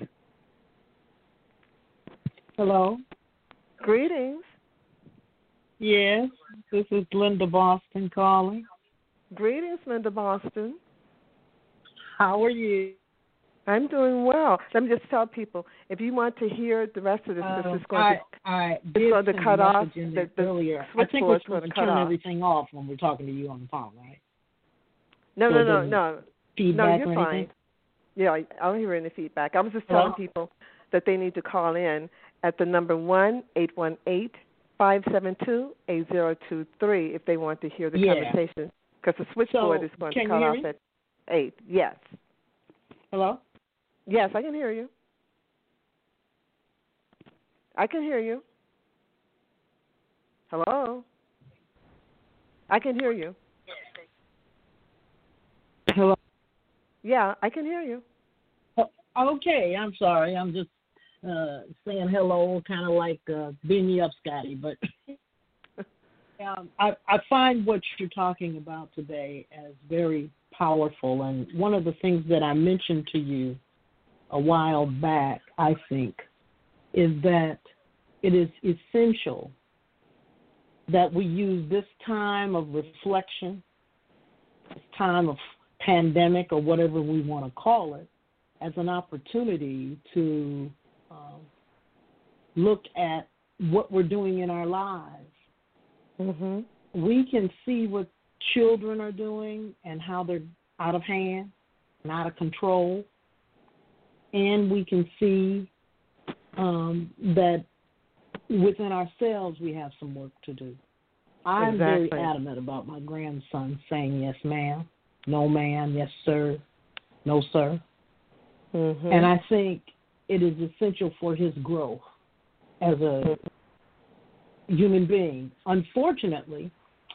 Speaker 6: Hello.
Speaker 3: Greetings.
Speaker 6: Yes, this is Linda Boston calling.
Speaker 3: Greetings, Linda Boston.
Speaker 6: How are you?
Speaker 3: I'm doing well. Let me just tell people, if you want to hear the rest of this,
Speaker 6: um,
Speaker 3: this is going
Speaker 6: I,
Speaker 3: to,
Speaker 6: I
Speaker 3: it's going to cut off.
Speaker 6: The, the earlier. I think we're supposed to turn off. everything off when we're talking to you on the phone, right?
Speaker 3: No,
Speaker 6: so
Speaker 3: no, no, no.
Speaker 6: Feedback
Speaker 3: no, you're
Speaker 6: or
Speaker 3: fine.
Speaker 6: Anything?
Speaker 3: Yeah, I don't hear any feedback. I was just telling
Speaker 6: Hello?
Speaker 3: people that they need to call in at the number one eight one eight five seven two eight zero two three if they want to hear the
Speaker 6: yeah.
Speaker 3: conversation, because the switchboard
Speaker 6: so,
Speaker 3: is going
Speaker 6: to
Speaker 3: cut off
Speaker 6: me?
Speaker 3: at eight. Yes.
Speaker 6: Hello?
Speaker 3: Yes, I can hear you. I can hear you. Hello? I can hear you.
Speaker 6: Hello?
Speaker 3: Yeah, I can hear you.
Speaker 6: Okay, I'm sorry. I'm just uh, saying hello, kind of like uh, being me up, Scotty. But um, I, I find what you're talking about today as very powerful. And one of the things that I mentioned to you a while back, I think, is that it is essential that we use this time of reflection, this time of pandemic or whatever we want to call it, as an opportunity to um, look at what we're doing in our lives.
Speaker 3: Mm-hmm.
Speaker 6: We can see what children are doing and how they're out of hand and out of control. And we can see um, that within ourselves we have some work to do. I'm
Speaker 3: exactly.
Speaker 6: very adamant about my grandson saying yes, ma'am, no, ma'am, yes, sir, no, sir.
Speaker 3: Mm-hmm.
Speaker 6: And I think it is essential for his growth as a human being. Unfortunately,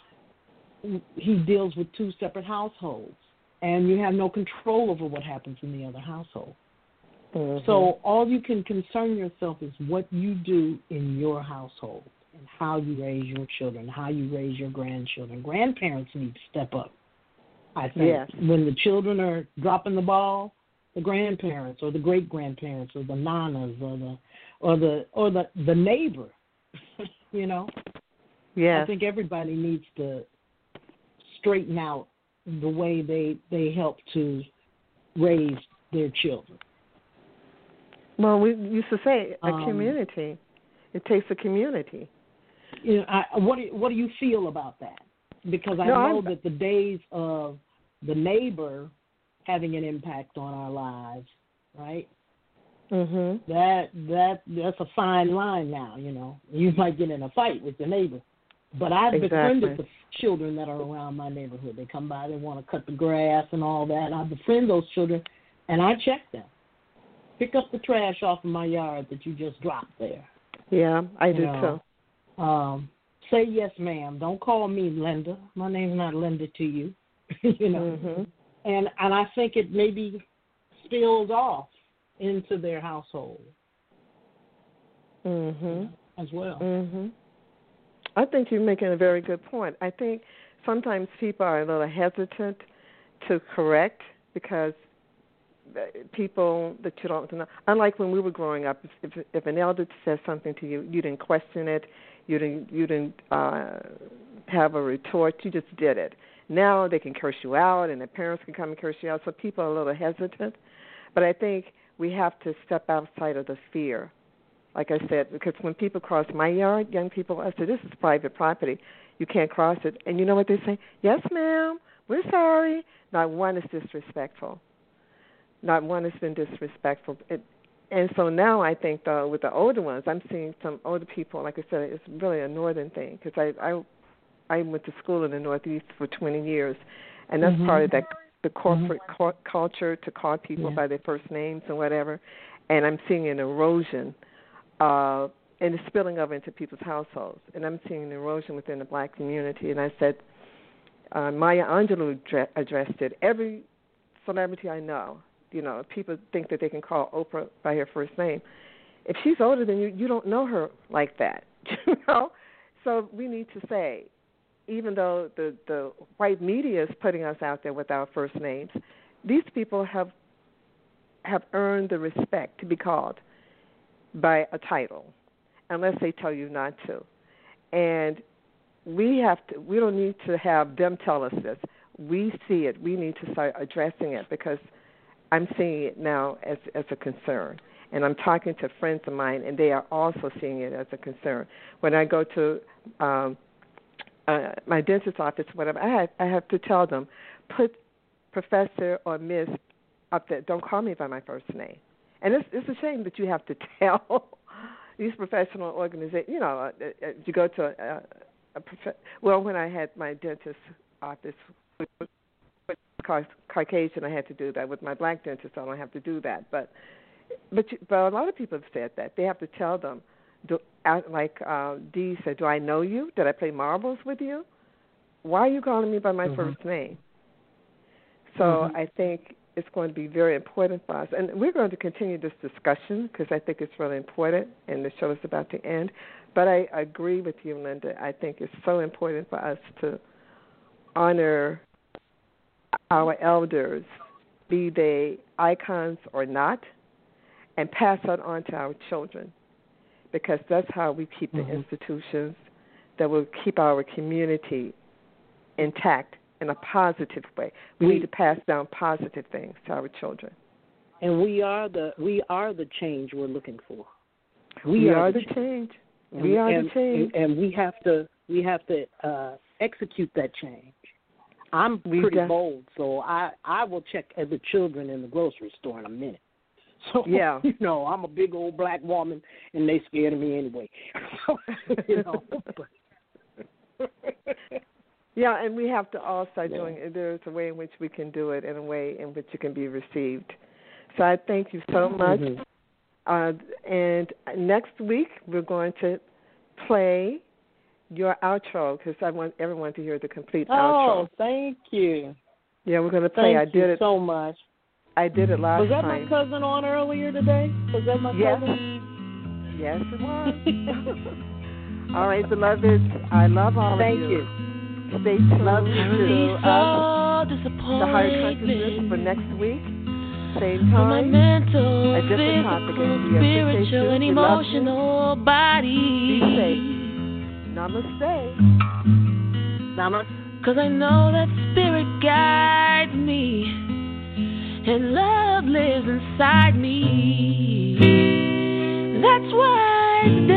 Speaker 6: he deals with two separate households, and you have no control over what happens in the other household. Mm-hmm. So all you can concern yourself is what you do in your household and how you raise your children, how you raise your grandchildren. Grandparents need to step up, I think.
Speaker 3: Yes.
Speaker 6: When the children are dropping the ball, the grandparents or the great-grandparents or the nanas or the or the or the, the neighbor, you know.
Speaker 3: Yes.
Speaker 6: I think everybody needs to straighten out the way they they help to raise their children.
Speaker 3: Well, we used to say a
Speaker 6: um,
Speaker 3: community. It takes a community.
Speaker 6: You know, I, what do you, what do you feel about that? Because I
Speaker 3: no,
Speaker 6: know
Speaker 3: I'm,
Speaker 6: that the days of the neighbor having an impact on our lives, right?
Speaker 3: Mhm.
Speaker 6: That that that's a fine line now. You know, you might get in a fight with your neighbor, but I've
Speaker 3: exactly.
Speaker 6: befriended the children that are around my neighborhood. They come by, they want to cut the grass and all that. I befriend those children, and I check them. Pick up the trash off of my yard that you just dropped there.
Speaker 3: Yeah, I
Speaker 6: you
Speaker 3: do
Speaker 6: know.
Speaker 3: too.
Speaker 6: Um, say yes, ma'am. Don't call me Linda. My name's not Linda to you. you know.
Speaker 3: Mm-hmm.
Speaker 6: And and I think it maybe spills off into their household.
Speaker 3: Mm-hmm.
Speaker 6: You know, as well.
Speaker 3: Mm-hmm. I think you're making a very good point. I think sometimes people are a little hesitant to correct because people that you don't know. Unlike when we were growing up, if if an elder says something to you, you didn't question it, you didn't you didn't uh, have a retort, you just did it. Now they can curse you out, and the parents can come and curse you out, so people are a little hesitant. But I think we have to step outside of the fear, like I said, because when people cross my yard, young people, I said, this is private property. You can't cross it. And you know what they say? Yes, ma'am, we're sorry. Not one is disrespectful. Not one has been disrespectful. It, and so now I think, though, with the older ones, I'm seeing some older people, like I said, it's really a northern thing because I, I I went to school in the Northeast for twenty years, and that's
Speaker 6: mm-hmm.
Speaker 3: part of that the corporate
Speaker 6: mm-hmm.
Speaker 3: cu- culture to call people
Speaker 6: yeah.
Speaker 3: by their first names and whatever. And I'm seeing an erosion, uh, and it's spilling over into people's households. And I'm seeing an erosion within the black community. And I said, uh, Maya Angelou dre- addressed it. Every celebrity I know, you know, people think that they can call Oprah by her first name. If she's older than you, you don't know her like that, you know. So we need to say, even though the, the white media is putting us out there with our first names, these people have have earned the respect to be called by a title, unless they tell you not to. And we have to. We don't need to have them tell us this. We see it. We need to start addressing it because I'm seeing it now as as a concern. And I'm talking to friends of mine, and they are also seeing it as a concern. When I go to um, uh, my dentist's office, whatever, I have, I have to tell them, put Professor or Miss up there. Don't call me by my first name. And it's it's a shame that you have to tell these professional organizations. You know, uh, uh, you go to a, a prof- well, when I had my dentist's office with, with Caucasian, I had to do that. With my black dentist, I don't have to do that. But But you, but a lot of people have said that. They have to tell them, do, like uh, Dee said, do I know you? Did I play marbles with you? Why are you calling me by my mm-hmm. first name? So mm-hmm. I think it's going to be very important for us. And we're going to continue this discussion because I think it's really important, and the show is about to end. But I agree with you, Linda. I think it's so important for us to honor our elders, be they icons or not, and pass that on to our children, because that's how we keep the mm-hmm. institutions that will keep our community intact in a positive way. We, we need to pass down positive things to our children.
Speaker 6: And we are the we are the change we're looking for.
Speaker 3: We, we are, are the change. change. We are
Speaker 6: and,
Speaker 3: the change,
Speaker 6: and, and we have to we have to uh, execute that change. I'm
Speaker 3: we
Speaker 6: pretty
Speaker 3: def-
Speaker 6: bold, so I, I will check the children in the grocery store in a minute. So,
Speaker 3: yeah.
Speaker 6: you know, I'm a big old black woman, and they scared of me anyway. you know.
Speaker 3: Yeah, and we have to all start
Speaker 6: yeah.
Speaker 3: doing it. There's a way in which we can do it, in a way in which it can be received. So I thank you so much.
Speaker 6: Mm-hmm.
Speaker 3: Uh, and next week we're going to play your outro because I want everyone to hear the complete outro.
Speaker 6: Oh, thank you.
Speaker 3: Yeah, we're going to play.
Speaker 6: Thank
Speaker 3: I did
Speaker 6: you
Speaker 3: it
Speaker 6: so much.
Speaker 3: I did it last
Speaker 6: Was that
Speaker 3: time.
Speaker 6: my cousin on earlier today? Was that my
Speaker 3: yes.
Speaker 6: cousin?
Speaker 3: Yes, it was. All right, beloveds, I love all
Speaker 6: Thank
Speaker 3: of
Speaker 6: you.
Speaker 3: you. Stay tuned
Speaker 6: Love
Speaker 3: to
Speaker 2: Release
Speaker 3: us,
Speaker 2: all
Speaker 3: the Higher Consciousness, for
Speaker 2: disappointment
Speaker 3: next week, same
Speaker 2: from my
Speaker 3: time,
Speaker 2: mental,
Speaker 3: a different topic.
Speaker 2: physical,
Speaker 3: And we appreciate
Speaker 2: spiritual,
Speaker 3: you.
Speaker 2: and
Speaker 3: We love you.
Speaker 2: emotional body.
Speaker 3: Be safe. Namaste.
Speaker 6: Namaste.
Speaker 2: Cause I know that spirit guides me, and love lives inside me. That's why